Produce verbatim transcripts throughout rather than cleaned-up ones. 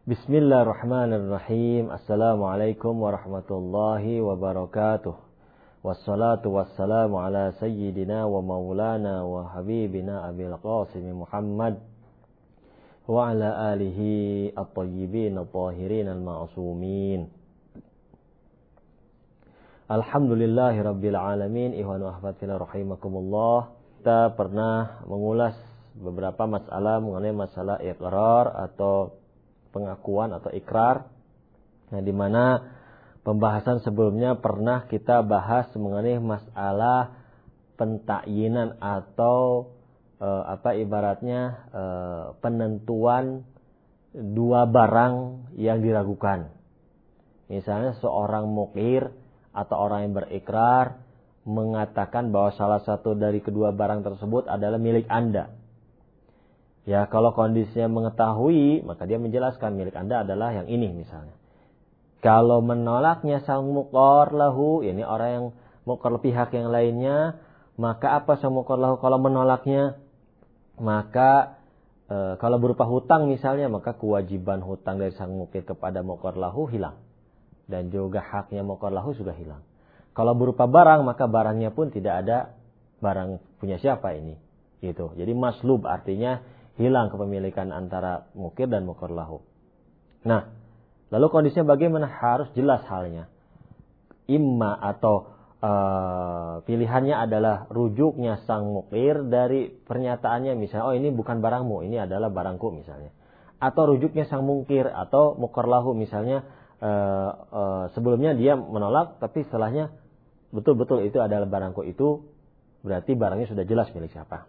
Bismillahirrahmanirrahim. Assalamualaikum warahmatullahi wabarakatuh. Wassalatu wassalamu ala sayyidina wa maulana wa habibina Abil Qasim Muhammad wa ala alihi at-tayyibin at-tahirin al-ma'sumin. Alhamdulillahi rabbil alamin. Ihwan wa ahbab fillah rahimakumullah. Kita pernah mengulas beberapa masalah mengenai masalah iqrar atau pengakuan atau ikrar. Nah, di mana pembahasan sebelumnya pernah kita bahas mengenai masalah pentakyinan atau e, apa ibaratnya e, penentuan dua barang yang diragukan. Misalnya seorang mukir atau orang yang berikrar mengatakan bahwa salah satu dari kedua barang tersebut adalah milik Anda. Ya, kalau kondisinya mengetahui, maka dia menjelaskan milik Anda adalah yang ini misalnya. Kalau menolaknya sang muqar lahu, ini orang yang muqar pihak yang lainnya, maka apa sang muqar lahu kalau menolaknya? Maka e, kalau berupa hutang misalnya, maka kewajiban hutang dari sang mukir kepada muqar lahu hilang. Dan juga haknya muqar lahu sudah hilang. Kalau berupa barang, maka barangnya pun tidak ada barang punya siapa ini. Gitu. Jadi maslub artinya hilang kepemilikan antara mukir dan muqar lahu. Nah, lalu kondisinya bagaimana? Harus jelas halnya. Imma atau uh, pilihannya adalah rujuknya sang mukir dari pernyataannya misalnya, oh ini bukan barangmu, ini adalah barangku misalnya. Atau rujuknya sang mukir atau muqar lahu misalnya uh, uh, sebelumnya dia menolak tapi setelahnya betul-betul itu adalah barangku, itu berarti barangnya sudah jelas milik siapa.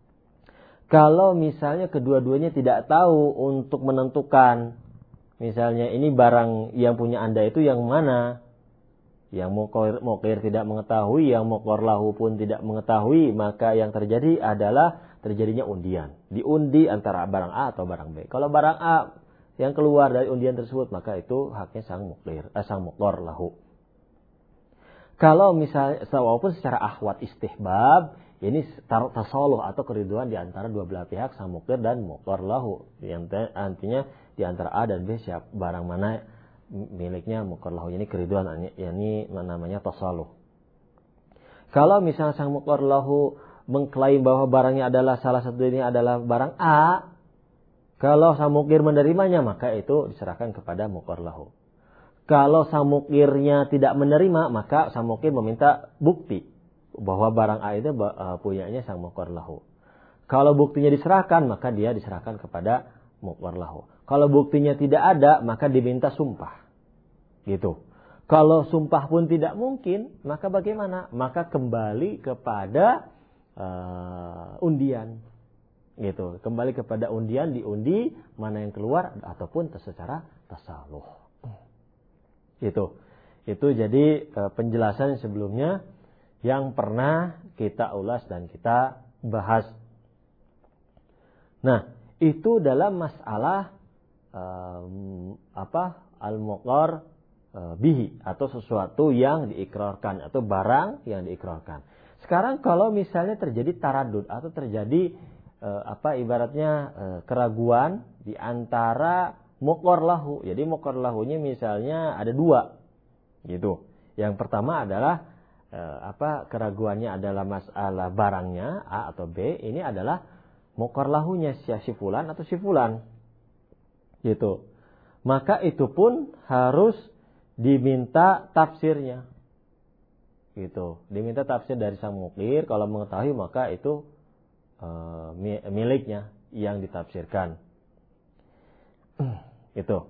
Kalau misalnya kedua-duanya tidak tahu untuk menentukan, misalnya ini barang yang punya Anda itu yang mana, yang mukir, mukir tidak mengetahui, yang muqar lahu pun tidak mengetahui, maka yang terjadi adalah terjadinya undian. Diundi antara barang A atau barang B. Kalau barang A yang keluar dari undian tersebut, maka itu haknya sang mukir, eh, sang muqar lahu. Kalau misalnya, walaupun secara akhwat istihbab, ini tasaluh atau keriduan di antara dua belah pihak, sang mukir dan muqar lahu. Yang artinya di antara A dan B siap barang mana miliknya muqar lahu. Ini keriduan, ini namanya tasaluh. Kalau misalnya sang muqar lahu mengklaim bahwa barangnya adalah salah satu ini adalah barang A, kalau sang mukir menerimanya maka itu diserahkan kepada muqar lahu. Kalau sang mukirnya tidak menerima, maka sang mukir meminta bukti bahwa barang A itu uh, punyanya sang muqar lahu. Kalau buktinya diserahkan, maka dia diserahkan kepada muqar lahu. Kalau buktinya tidak ada, maka diminta sumpah. Gitu. Kalau sumpah pun tidak mungkin, maka bagaimana? Maka kembali kepada uh, undian. Gitu. Kembali kepada undian, diundi mana yang keluar ataupun secara tasaluh. Gitu. Itu jadi uh, penjelasan sebelumnya yang pernah kita ulas dan kita bahas. Nah, itu dalam masalah um, apa al-muqar uh, bihi atau sesuatu yang diikrarkan atau barang yang diikrarkan. Sekarang kalau misalnya terjadi taradud atau terjadi uh, apa ibaratnya uh, keraguan di antara muqar lahu. Jadi muqar lahunya misalnya ada dua. Gitu. Yang pertama adalah Uh, apa keraguannya adalah masalah barangnya A atau B, ini adalah muqar lahunya si fulan atau si fulan. Gitu. Maka itu pun harus diminta tafsirnya. Gitu. Diminta tafsir dari sang mukir, kalau mengetahui maka itu uh, miliknya yang ditafsirkan. Gitu.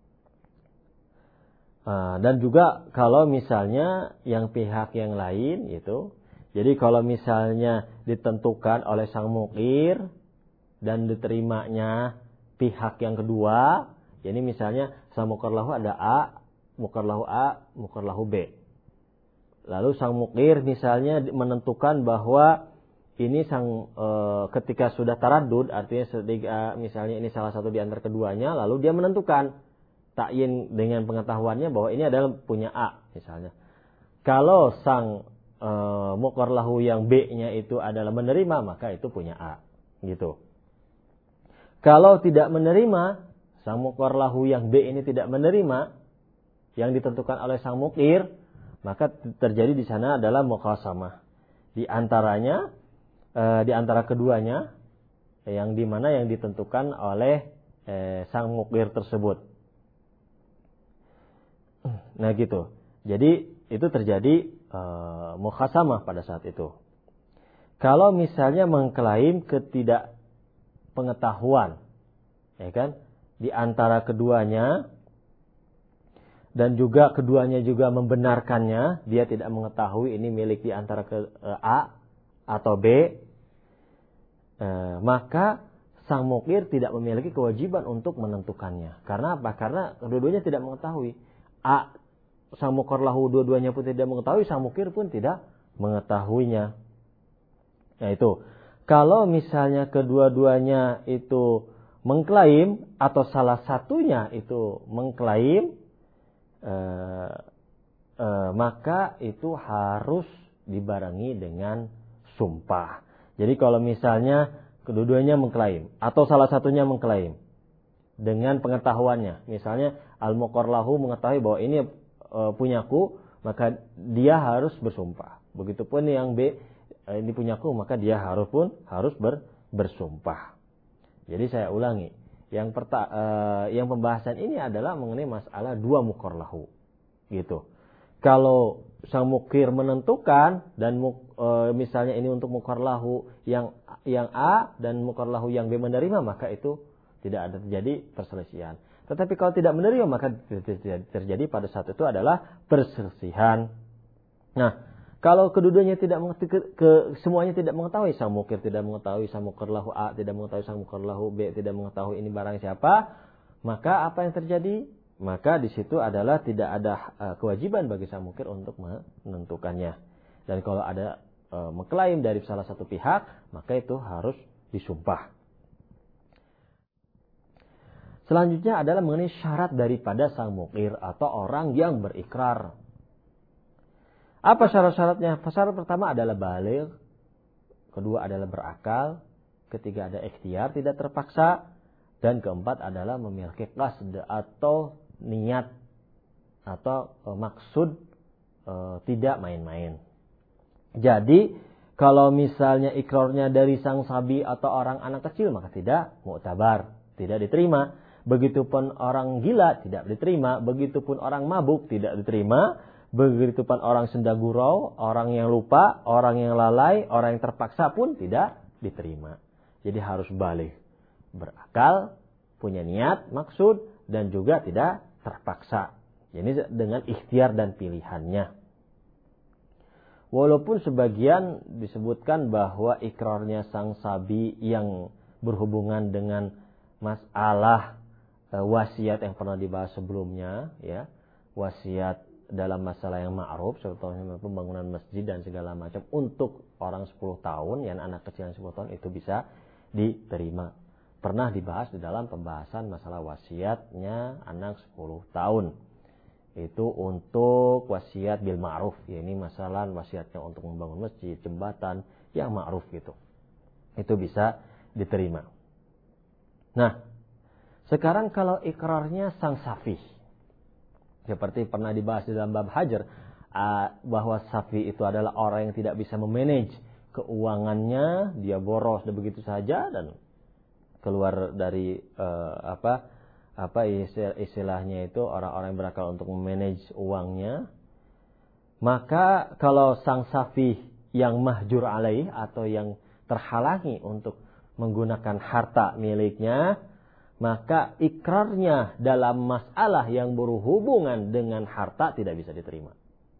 Uh, dan juga kalau misalnya yang pihak yang lain itu, jadi kalau misalnya ditentukan oleh sang mukir dan diterimanya pihak yang kedua, jadi misalnya sang muqar lahu ada A, muqar lahu A, muqar lahu B. Lalu sang mukir misalnya menentukan bahwa ini sang e, ketika sudah taradud, artinya setiga, misalnya ini salah satu di antara keduanya, lalu dia menentukan takyin dengan pengetahuannya bahwa ini adalah punya A misalnya. Kalau sang e, muqar lahu yang B-nya itu adalah menerima, maka itu punya A. Gitu. Kalau tidak menerima, sang mukor lahu yang B ini tidak menerima yang ditentukan oleh sang mukir, maka terjadi di sana adalah mukhasamah. Di antaranya, e, di antara keduanya, yang dimana yang ditentukan oleh e, sang mukir tersebut. Nah gitu. Jadi itu terjadi e, mukhasamah pada saat itu. Kalau misalnya mengklaim ketidakpengetahuan, ya kan, di antara keduanya, dan juga keduanya juga membenarkannya, dia tidak mengetahui ini milik di antara ke, e, A atau B, e, maka sang mukir tidak memiliki kewajiban untuk menentukannya. Karena apa? Karena kedua-duanya tidak mengetahui. A, sang mukor lahu dua-duanya pun tidak mengetahui, sang mukir pun tidak mengetahuinya. Nah itu, kalau misalnya kedua-duanya itu mengklaim atau salah satunya itu mengklaim, eh, eh, maka itu harus dibarengi dengan sumpah. Jadi kalau misalnya kedua-duanya mengklaim atau salah satunya mengklaim dengan pengetahuannya, misalnya al-muqar lahu mengetahui bahwa ini e, punyaku, maka dia harus bersumpah. Begitupun yang B, ini punyaku, maka dia harus pun harus ber, bersumpah. Jadi saya ulangi, yang perta, eh, yang pembahasan ini adalah mengenai masalah dua mukor lahu, gitu. Kalau sang mukir menentukan dan muk, eh, misalnya ini untuk mukor lahu yang yang A dan mukor lahu yang B menerima, maka itu tidak ada terjadi perselisihan. Tetapi kalau tidak menerima, maka terjadi pada saat itu adalah perselisihan. Nah, kalau kedudukannya tidak mengerti, ke, ke, semuanya tidak mengetahui, sang mukir tidak mengetahui, sang mukir lahu A tidak mengetahui, sang mukir lahu B tidak mengetahui ini barang siapa, maka apa yang terjadi? Maka di situ adalah tidak ada uh, kewajiban bagi sang mukir untuk menentukannya. Dan kalau ada uh, mengklaim dari salah satu pihak, maka itu harus disumpah. Selanjutnya adalah mengenai syarat daripada sang mukir atau orang yang berikrar. Apa syarat-syaratnya? Syarat pertama adalah baligh, kedua adalah berakal, ketiga ada ikhtiar tidak terpaksa, dan keempat adalah memiliki qasd atau niat atau e, maksud e, tidak main-main. Jadi kalau misalnya ikrarnya dari sang sabi atau orang anak kecil, maka tidak mu'tabar, tidak diterima. Begitupun orang gila tidak diterima, begitupun orang mabuk tidak diterima. Begitupun orang senda gurau, orang yang lupa, orang yang lalai, orang yang terpaksa pun tidak diterima. Jadi harus balik, berakal, punya niat, maksud, dan juga tidak terpaksa. Jadi dengan ikhtiar dan pilihannya. Walaupun sebagian disebutkan bahwa ikrarnya sang sabi yang berhubungan dengan masalah e, wasiat yang pernah dibahas sebelumnya, ya, wasiat dalam masalah yang ma'ruf, contohnya pembangunan masjid dan segala macam untuk orang sepuluh tahun, yang anak kecil yang sepuluh tahun itu bisa diterima. Pernah dibahas di dalam pembahasan masalah wasiatnya anak sepuluh tahun. Itu untuk wasiat bil ma'ruf, ya, ini masalah wasiatnya untuk membangun masjid, jembatan yang ma'ruf gitu. Itu bisa diterima. Nah, sekarang kalau ikrarnya sang safih, seperti pernah dibahas di dalam bab hajar, bahwa safi itu adalah orang yang tidak bisa memanage keuangannya, dia boros dan begitu saja dan keluar dari uh, apa apa istilahnya itu orang-orang yang berakal untuk memanage uangnya. Maka kalau sang safi yang mahjur alaih atau yang terhalangi untuk menggunakan harta miliknya, maka ikrarnya dalam masalah yang berhubungan dengan harta tidak bisa diterima.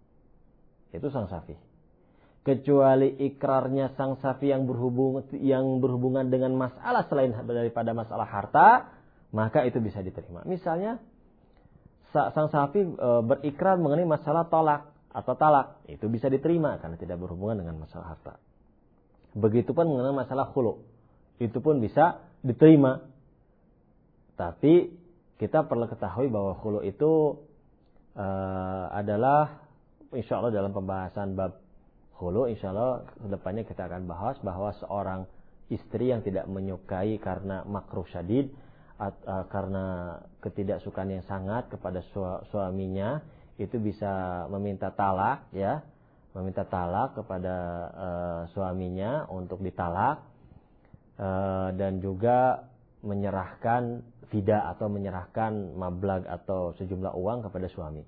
Itu sang safi. Kecuali ikrarnya sang safi yang berhubung yang berhubungan dengan masalah selain daripada masalah harta, maka itu bisa diterima. Misalnya sang safi e, berikrar mengenai masalah tolak atau talak, itu bisa diterima karena tidak berhubungan dengan masalah harta. Begitupun mengenai masalah khulu, itu pun bisa diterima. Tapi kita perlu ketahui bahwa khulu itu uh, adalah insya Allah dalam pembahasan bab khulu, insya Allah kedepannya kita akan bahas bahwa seorang istri yang tidak menyukai karena makruh syadid at, uh, karena ketidaksukaan yang sangat kepada su- suaminya, itu bisa meminta talak, ya, meminta talak kepada uh, suaminya untuk ditalak, uh, dan juga menyerahkan fida atau menyerahkan mablag atau sejumlah uang kepada suami.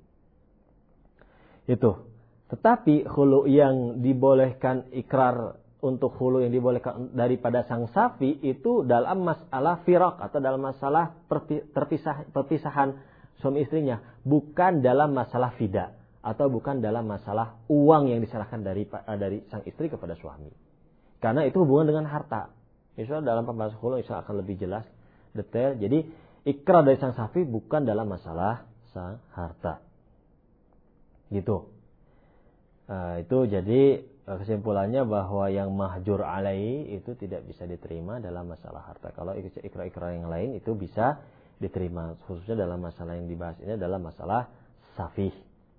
Itu. Tetapi khulu yang dibolehkan ikrar untuk khulu yang dibolehkan daripada sang safi itu dalam masalah firaq atau dalam masalah perpisah, perpisahan suami istrinya, bukan dalam masalah fida atau bukan dalam masalah uang yang diserahkan dari dari sang istri kepada suami. Karena itu hubungan dengan harta. Insyaallah dalam pembahasan khulu insya akan lebih jelas detail. Jadi ikrar dari sang safi bukan dalam masalah sang harta. Gitu. Uh, itu jadi kesimpulannya bahwa yang mahjur alaihi itu tidak bisa diterima dalam masalah harta. Kalau ikrar-ikrar yang lain itu bisa diterima, khususnya dalam masalah yang dibahas ini adalah masalah safih.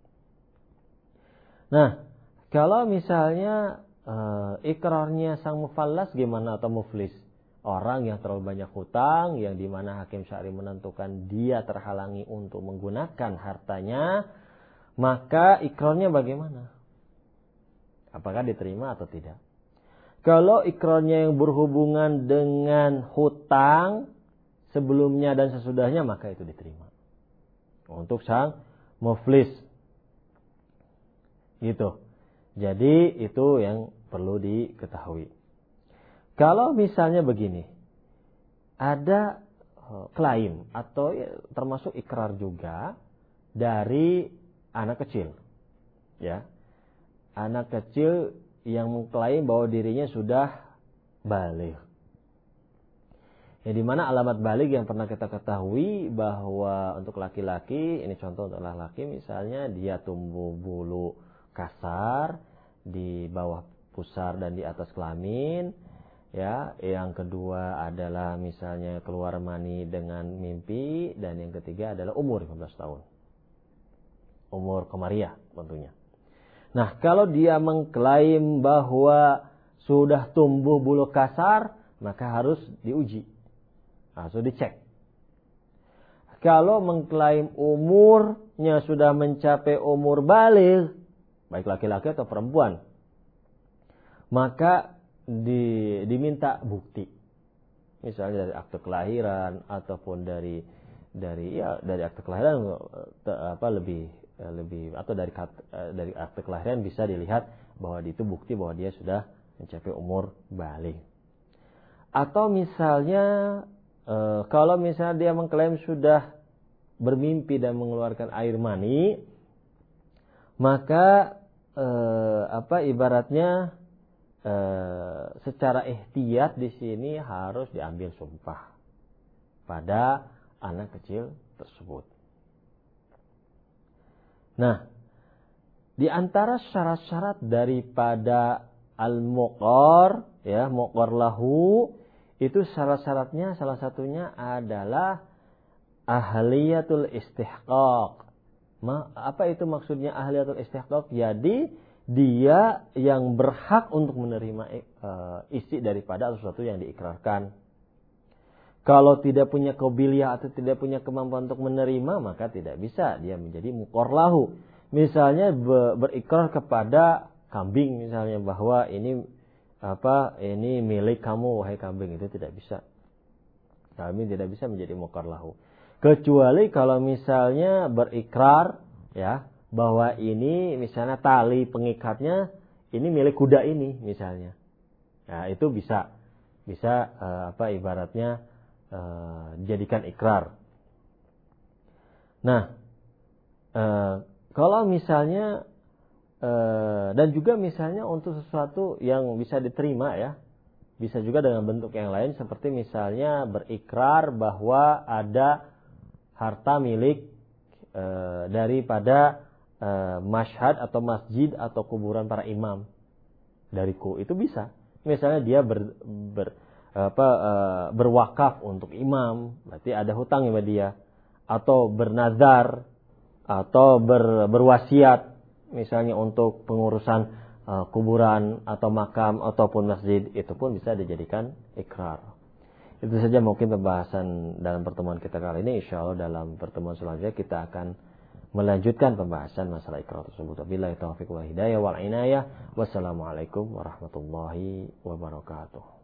Nah, kalau misalnya uh, ikrarnya sang mufallas gimana atau muflis? Orang yang terlalu banyak hutang, yang dimana hakim syar'i menentukan dia terhalangi untuk menggunakan hartanya, maka ikrarnya bagaimana? Apakah diterima atau tidak? Kalau ikrarnya yang berhubungan dengan hutang sebelumnya dan sesudahnya, maka itu diterima. Untuk sang muflis. Gitu. Jadi itu yang perlu diketahui. Kalau misalnya begini, ada klaim atau ya, termasuk ikrar juga dari anak kecil. Ya. Anak kecil yang mengklaim bahwa dirinya sudah baligh. Ya, di mana alamat baligh yang pernah kita ketahui bahwa untuk laki-laki, ini contoh untuk laki-laki misalnya dia tumbuh bulu kasar di bawah pusar dan di atas kelamin, ya. Yang kedua adalah misalnya keluar mani dengan mimpi, dan yang ketiga adalah umur lima belas tahun. Umur komariah tentunya. Nah, kalau dia mengklaim bahwa sudah tumbuh bulu kasar, maka harus diuji. Harus dicek. Kalau mengklaim umurnya sudah mencapai umur baligh, baik laki-laki atau perempuan, maka di, diminta bukti. Misalnya dari akte kelahiran ataupun dari dari ya dari akte kelahiran apa lebih lebih atau dari dari akte kelahiran bisa dilihat bahwa itu bukti bahwa dia sudah mencapai umur baligh. Atau misalnya e, kalau misalnya dia mengklaim sudah bermimpi dan mengeluarkan air mani, maka e, apa ibaratnya e, secara ihtiyat di sini harus diambil sumpah pada anak kecil tersebut. Nah, di antara syarat-syarat daripada al-muqar, ya, muqar lahu, itu syarat-syaratnya salah satunya adalah ahliyatul istihqaq. Ma, apa itu maksudnya ahliyatul istihqaq? Jadi dia yang berhak untuk menerima e, isi daripada sesuatu yang diikrarkan. Kalau tidak punya qabiliyah atau tidak punya kemampuan untuk menerima, maka tidak bisa dia menjadi muqar lahu. Misalnya berikrar kepada kambing misalnya bahwa ini apa ini milik kamu wahai kambing, itu tidak bisa. Kambing tidak bisa menjadi muqar lahu. Kecuali kalau misalnya berikrar ya bahwa ini misalnya tali pengikatnya ini milik kuda ini misalnya. Nah, itu bisa bisa uh, apa ibaratnya Uh, jadikan ikrar. Nah, uh, kalau misalnya uh, dan juga misalnya untuk sesuatu yang bisa diterima ya, bisa juga dengan bentuk yang lain seperti misalnya berikrar bahwa ada harta milik uh, daripada uh, masyhad atau masjid atau kuburan para imam dariku, itu bisa. Misalnya dia ber, ber apa uh, berwakaf untuk imam, berarti ada hutang kepada dia, atau bernazar atau ber, berwasiat misalnya untuk pengurusan uh, kuburan atau makam ataupun masjid, itu pun bisa dijadikan ikrar. Itu saja mungkin pembahasan dalam pertemuan kita kali ini. Insyaallah dalam pertemuan selanjutnya kita akan melanjutkan pembahasan masalah iqrar tersebut. Wabillahi taufiq wal hidayah wal inayah. Wassalamualaikum warahmatullahi wabarakatuh.